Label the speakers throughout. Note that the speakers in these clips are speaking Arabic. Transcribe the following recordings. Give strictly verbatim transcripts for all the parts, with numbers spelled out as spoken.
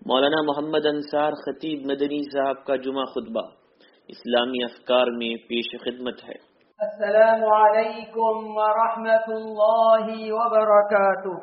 Speaker 1: मौलाना मोहम्मद अंसार खतीब मदनी साहब का जुमा खुतबा इस्लामी अफकार में पेश खिदमत है।
Speaker 2: अस्सलामु अलैकुम व रहमतुल्लाहि व बरकातुह।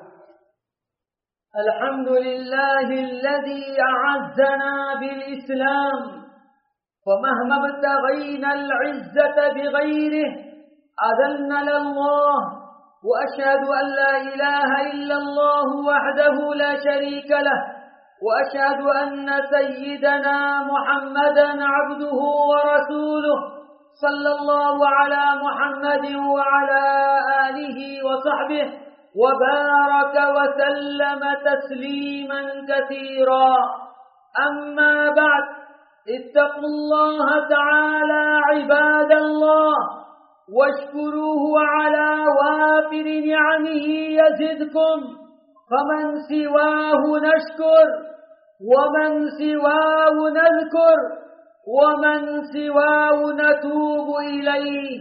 Speaker 2: अल्हम्दुलिल्लाहि अल्लज़ी अअज़्ज़ना बिल इस्लाम फमहमा इब्तग़ैना अल-इज़्ज़ता बिग़ैरिहि अज़ल्लना अल्लाह व अशहदु अन ला इलाहा इल्लल्लाह वहदहु ला शरीका लह وأشهد أن سيدنا محمدا عبده ورسوله صلى الله على محمد وعلى آله وصحبه وبارك وسلم تسليما كثيرا. أما بعد، اتقوا الله تعالى عباد الله واشكروه على وافر نعمه يزدكم، فمن سواه نشكر ومن سواه نذكر ومن سواه نتوب إليه.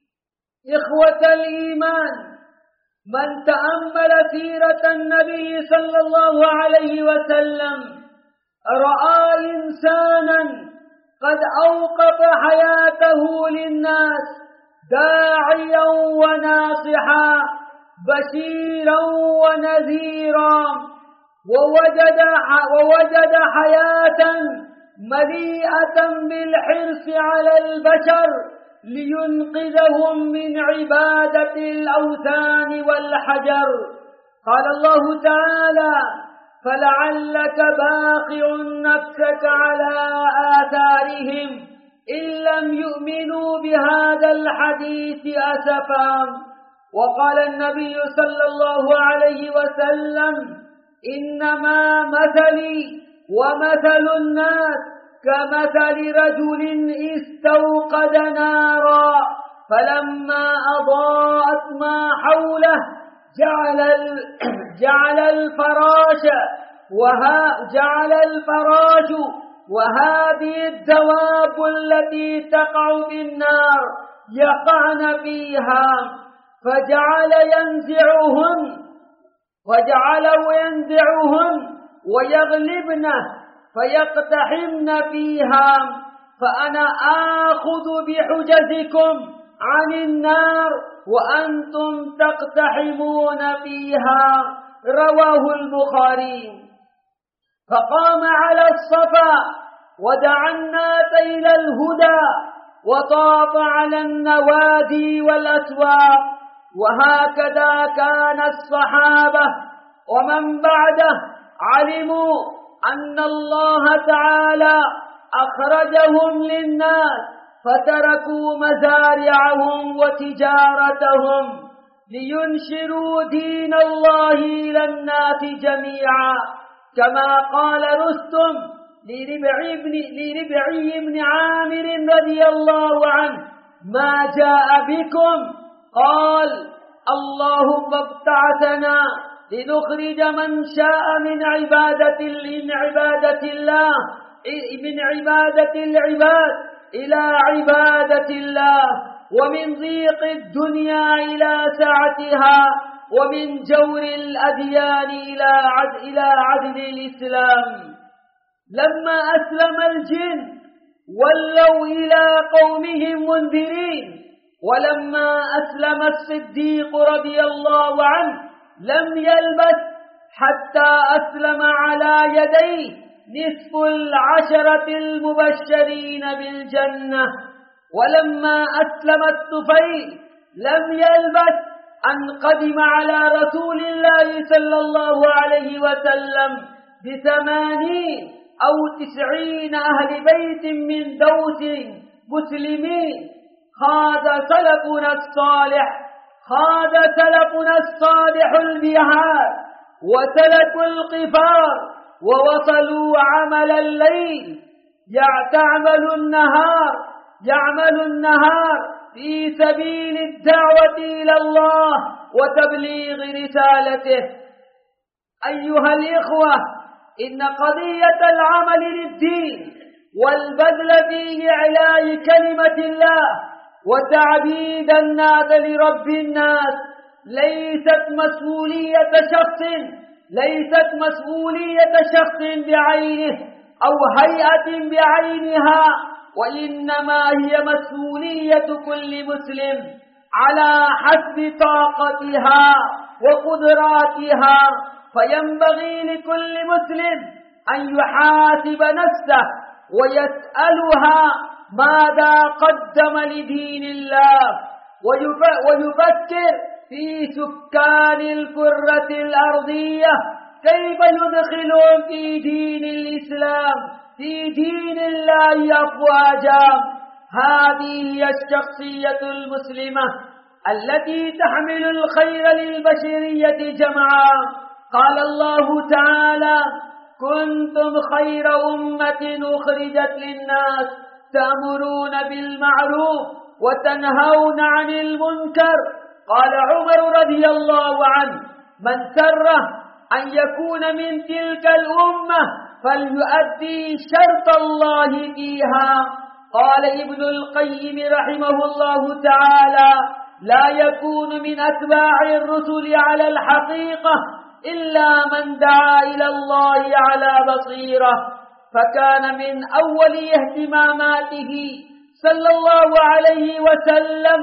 Speaker 2: إخوة الإيمان، من تأمل سيرة النبي صلى الله عليه وسلم رأى إنسانا قد أوقف حياته للناس داعيا وناصحا بشيرا ونذيرا، ووجد ووجد حياة مليئة بالحرص على البشر لينقذهم من عبادة الأوثان والحجر. قال الله تعالى: فلعلك باخع نفسك على آثارهم إن لم يؤمنوا بهذا الحديث أسفا. وقال النبي صلى الله عليه وسلم: إنما مثلي ومثل الناس كمثل رجل استوقد نارا فلما أضاءت ما حوله جعل جعل الفراش وها جعل الفراش وهذه الدواب التي تقع في النار يقعن فيها، فجعل ينزعهن وجعل ينزعهن ويغلبنه فيقتحمن فيها، فأنا آخذ بحجزكم عن النار وأنتم تقتحمون فيها. رواه البخاري. فقام على الصفا ودعا الناس إلى الهدى وطاف على النوادي والأسواق، وهكذا كان الصحابة ومن بعده علموا أن الله تعالى أخرجهم للناس فتركوا مزارعهم وتجارتهم لينشروا دين الله إلى الناس جميعا، كما قال رستم لربعي بن, لربعي بن عامر رضي الله عنه: ما جاء بكم؟ قال: اللهم ابتعثنا لنخرج من شاء من عبادة من عبادة الله من عبادة العباد إلى عبادة الله، ومن ضيق الدنيا إلى سعتها، ومن جور الأديان إلى عدل إلى عدل الإسلام. لما أسلم الجن ولوا إلى قومهم منذرين، ولما أسلم الصديق رضي الله عنه لم يلبث حتى أسلم على يديه نصف العشرة المبشرين بالجنة. ولما أسلم الطفيل لم يلبث أن قدم على رسول الله صلى الله عليه وسلم بثمانين أو تسعين أهل بيت من دوس مسلمين. هذا سلفنا الصالح هذا سلفنا الصالح البهار وسلكوا القفار ووصلوا عمل الليل يعمل النهار يعمل النهار في سبيل الدعوة إلى الله وتبليغ رسالته. أيها الإخوة، إن قضية العمل للدين والبذل في إعلاء كلمة الله وتعبيد الناس لرب الناس ليست مسؤولية شخص ليست مسؤولية شخص بعينه أو هيئة بعينها، وإنما هي مسؤولية كل مسلم على حسب طاقتها وقدراتها. فينبغي لكل مسلم أن يحاسب نفسه ويسألها ماذا قدم لدين الله، ويفكر في سكان الكرة الأرضية كيف يدخلون في دين الإسلام في دين الله أفواجا. هذه هي الشخصية المسلمة التي تحمل الخير للبشرية جمعا. قال الله تعالى: كنتم خير أمة أخرجت للناس تأمرون بالمعروف وتنهون عن المنكر. قال عمر رضي الله عنه: من سره أن يكون من تلك الأمة فليؤدي شرط الله فيها. قال ابن القيم رحمه الله تعالى: لا يكون من أتباع الرسل على الحقيقة إلا من دعا إلى الله على بصيرة. فكان من أول اهتماماته صلى الله عليه وسلم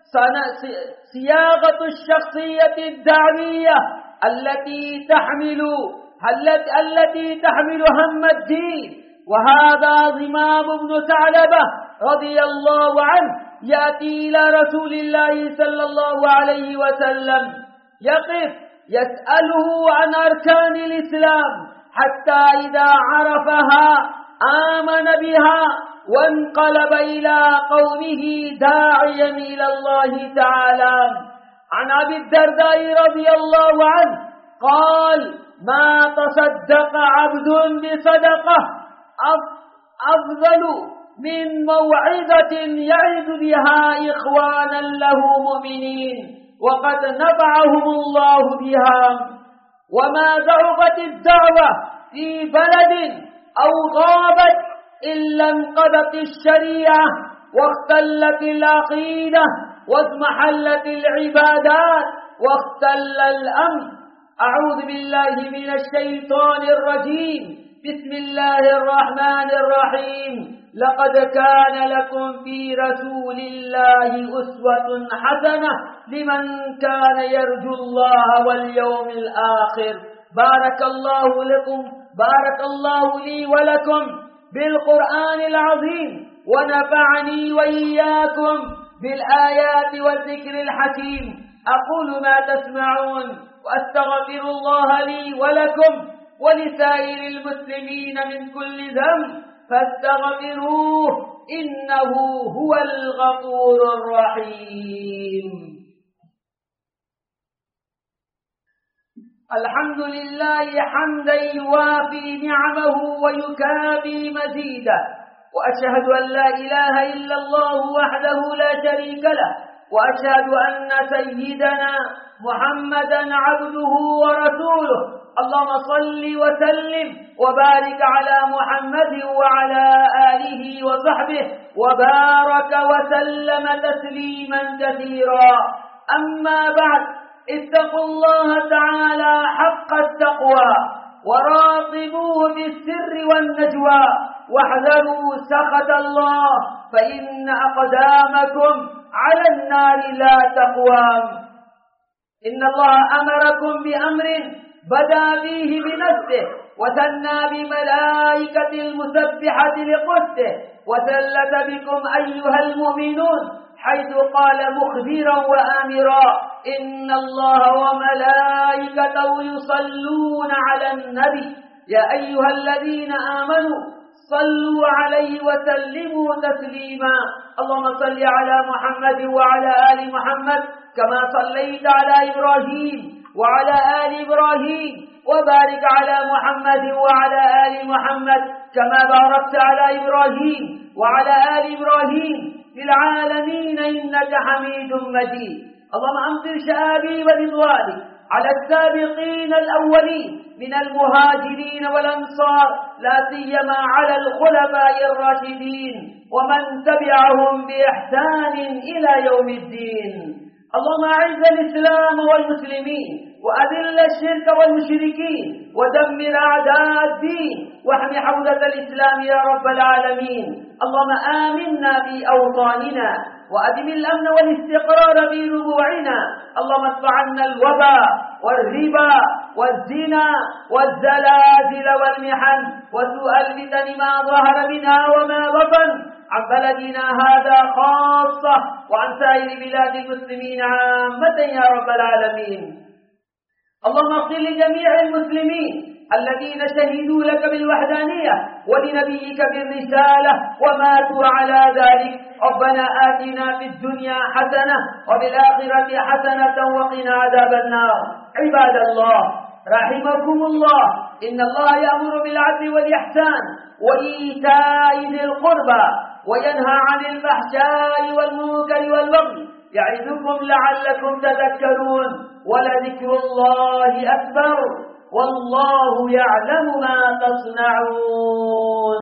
Speaker 2: صياغة الشخصية الدعوية التي تحمل التي تحمل هم الدين. وهذا ضمام بن ثعلبة رضي الله عنه يأتي إلى رسول الله صلى الله عليه وسلم يقف يسأله عن أركان الإسلام، حتى إذا عرفها آمن بها وانقلب إلى قومه داعيا إلى الله تعالى. عن أبي الدرداء رضي الله عنه قال: ما تصدق عبد بصدقة أفضل من موعظة يعظ بها إخوانا له مؤمنين وقد نفعهم الله بها. وما ضعفت الدعوة في بلد أو غابت إلا انقضت الشريعة واختلت العقيدة واضمحلت العبادات واختل الأمن. أعوذ بالله من الشيطان الرجيم. بسم الله الرحمن الرحيم. لقد كان لكم في رسول الله أسوة حسنة لمن كان يرجو الله واليوم الآخر. بارك الله لكم بارك الله لي ولكم بالقرآن العظيم، ونفعني وإياكم بالآيات والذكر الحكيم. أقول ما تسمعون وأستغفر الله لي ولكم ولسائر المسلمين من كل ذنب فاستغفروه إنه هو الغفور الرحيم. الحمد لله حمدا يوافي نعمه ويكافي مزيدا، وأشهد أن لا إله إلا الله وحده لا شريك له، وأشهد أن سيدنا محمدا عبده ورسوله. اللهم صل وسلم وبارك على محمد وعلى آله وصحبه وبارك وسلم تسليما كثيرا. أما بعد، اتقوا الله تعالى حق التقوى وراقبوه بالسر والنجوى واحذروا سخط الله، فإن أقدامكم على النار لا تقوام. إن الله أمركم بأمر بدأ فيه بنفسه وثنى بملائكة المسبحة لقدسه وثلث بكم أيها المؤمنون، حيث قال مخبرا وآمرا: إن الله وملائكته يصلون على النبي يا أيها الذين آمنوا صلوا عليه وسلموا تسليما. اللهم صل على محمد وعلى آل محمد كما صليت على إبراهيم وعلى آل إبراهيم، وبارك على محمد وعلى آل محمد كما باركت على إبراهيم وعلى آل إبراهيم في العالمين إنك حميد مجيد. اللهم أمطر شآبيب رضوانك على السابقين الأولين من المهاجرين والأنصار، لا سيما على الخلفاء الراشدين ومن تبعهم بإحسان إلى يوم الدين. اللهم أعز الإسلام والمسلمين وأذل الشرك والمشركين ودمر أعداء الدين واحم حوزة الإسلام يا رب العالمين. اللهم آمنا في أوطاننا وأدم الأمن والاستقرار في ربوعنا. اللهم ادفع عنا الوباء والربا والزنا والزلازل والمحن وسوء الفتن ما ظهر منها وما بطن عن بلدنا هذا خاصة وعن سائر بلاد المسلمين عامة يا رب العالمين. اللهم اغفر لجميع المسلمين الذين شهدوا لك بالوحدانية ولنبيك بالرسالة وماتوا على ذلك. ربنا آتنا في الدنيا حسنة وبالآخرة حسنة وقنا عذاب النار. عباد الله رحمكم الله، إن الله يأمر بالعدل والإحسان وإيتاء ذي القربى وينهى عن الفحشاء والمنكر والبغي يعظكم لعلكم تذكرون. ولذكر الله أكبر والله يعلم ما تصنعون.